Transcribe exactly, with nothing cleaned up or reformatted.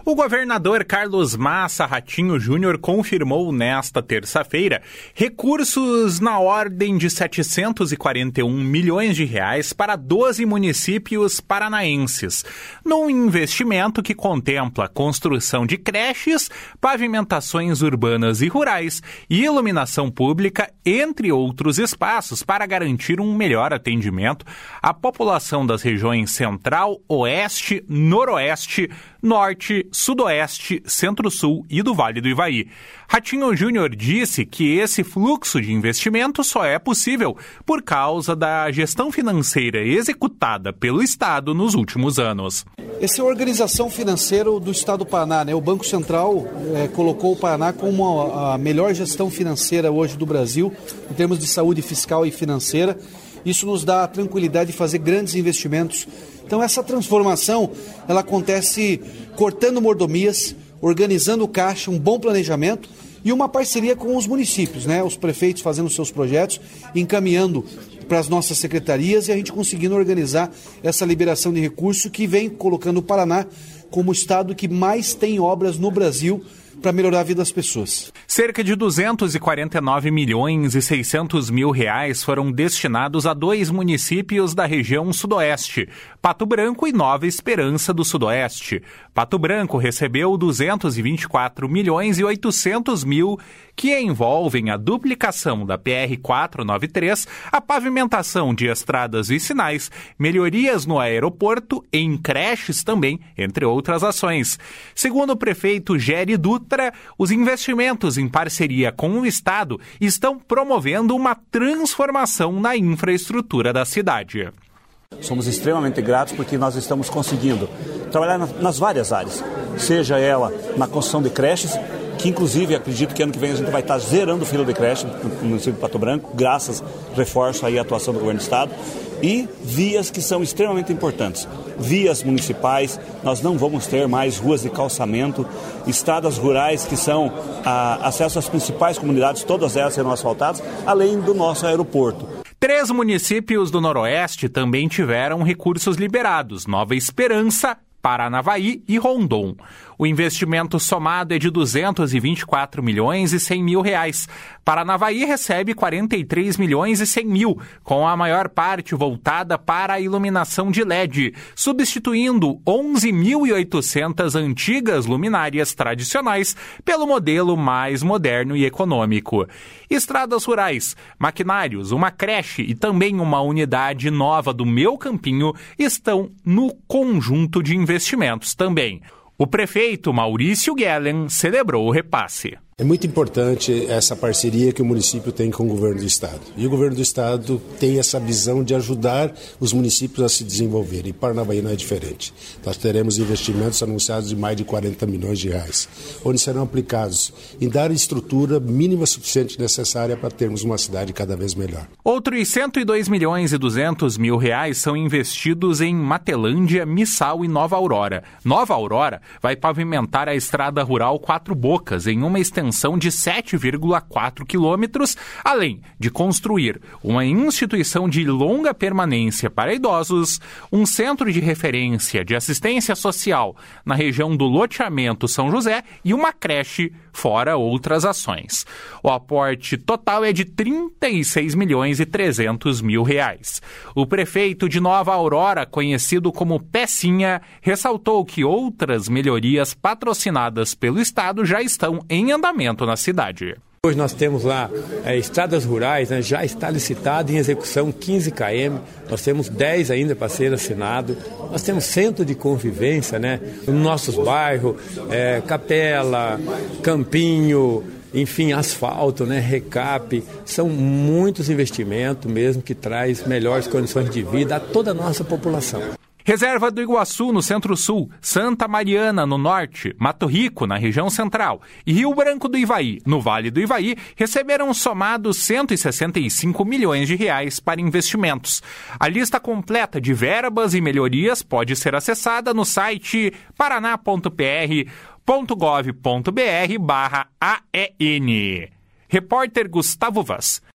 O governador Carlos Massa Ratinho Júnior confirmou nesta terça-feira recursos na ordem de setecentos e quarenta e um milhões de reais para doze municípios paranaenses, num investimento que contempla construção de creches, pavimentações urbanas e rurais e iluminação pública, entre outros espaços, para garantir um melhor atendimento à população das regiões Central, Oeste, Noroeste, Norte, Sudoeste, Centro-Sul e do Vale do Ivaí. Ratinho Júnior disse que esse fluxo de investimento só é possível por causa da gestão financeira executada pelo Estado nos últimos anos. Essa é a organização financeira do Estado do Paraná, né? O Banco Central é, colocou o Paraná como a, a melhor gestão financeira hoje do Brasil, em termos de saúde fiscal e financeira. Isso nos dá a tranquilidade de fazer grandes investimentos. Então essa transformação, ela acontece cortando mordomias, organizando o caixa, um bom planejamento e uma parceria com os municípios, né? Os prefeitos fazendo seus projetos, encaminhando para as nossas secretarias e a gente conseguindo organizar essa liberação de recursos que vem colocando o Paraná como o estado que mais tem obras no Brasil para melhorar a vida das pessoas. Cerca de duzentos e quarenta e nove milhões e seiscentos mil reais foram destinados a dois municípios da região Sudoeste, Pato Branco e Nova Esperança do Sudoeste. Pato Branco recebeu duzentos e vinte e quatro milhões e oitocentos mil, que envolvem a duplicação da P R quatrocentos e noventa e três, a pavimentação de estradas vicinais, melhorias no aeroporto, em creches também, entre outras ações. Segundo o prefeito Géry Dutra, os investimentos em parceria com o Estado estão promovendo uma transformação na infraestrutura da cidade. Somos extremamente gratos porque nós estamos conseguindo trabalhar nas várias áreas, seja ela na construção de creches, que inclusive acredito que ano que vem a gente vai estar zerando fila de creche no município de Pato Branco, graças, reforço aí a atuação do governo do Estado, e vias que são extremamente importantes. Vias municipais, nós não vamos ter mais ruas de calçamento, estradas rurais que são a, acesso às principais comunidades, todas elas serão asfaltadas, além do nosso aeroporto. Três municípios do Noroeste também tiveram recursos liberados: Nova Esperança, Paranavaí e Rondon. O investimento somado é de duzentos e vinte e quatro milhões e cem mil reais. Paranavaí recebe quarenta e três milhões e cem mil, com a maior parte voltada para a iluminação de L E D, substituindo onze mil e oitocentas antigas luminárias tradicionais pelo modelo mais moderno e econômico. Estradas rurais, maquinários, uma creche e também uma unidade nova do Meu Campinho estão no conjunto de investimentos também. O prefeito Maurício Guellen celebrou o repasse. É muito importante essa parceria que o município tem com o governo do Estado. E o governo do Estado tem essa visão de ajudar os municípios a se desenvolverem. E Paranavaí não é diferente. Nós teremos investimentos anunciados de mais de quarenta milhões de reais, onde serão aplicados em dar a estrutura mínima suficiente necessária para termos uma cidade cada vez melhor. Outros cento e dois milhões e duzentos mil reais são investidos em Matelândia, Missal e Nova Aurora. Nova Aurora vai pavimentar a estrada rural Quatro Bocas em uma extensão de sete vírgula quatro quilômetros, além de construir uma instituição de longa permanência para idosos, um centro de referência de assistência social na região do loteamento São José e uma creche, fora outras ações. O aporte total é de trinta e seis milhões e trezentos mil reais. O prefeito de Nova Aurora, conhecido como Pecinha, ressaltou que outras melhorias patrocinadas pelo Estado já estão em andamento na cidade. Hoje nós temos lá é, estradas rurais, né, já está licitado em execução quinze quilômetros, nós temos dez ainda para ser assinado, nós temos centro de convivência, né, nos nossos bairros, é, Capela, Campinho, enfim, asfalto, né, recap, são muitos investimentos mesmo que traz melhores condições de vida a toda a nossa população. Reserva do Iguaçu, no Centro-Sul, Santa Mariana, no Norte, Mato Rico, na região Central, e Rio Branco do Ivaí, no Vale do Ivaí, receberam somados cento e sessenta e cinco milhões de reais para investimentos. A lista completa de verbas e melhorias pode ser acessada no site paraná ponto p r ponto gov ponto b r barra A E N. Repórter Gustavo Vaz.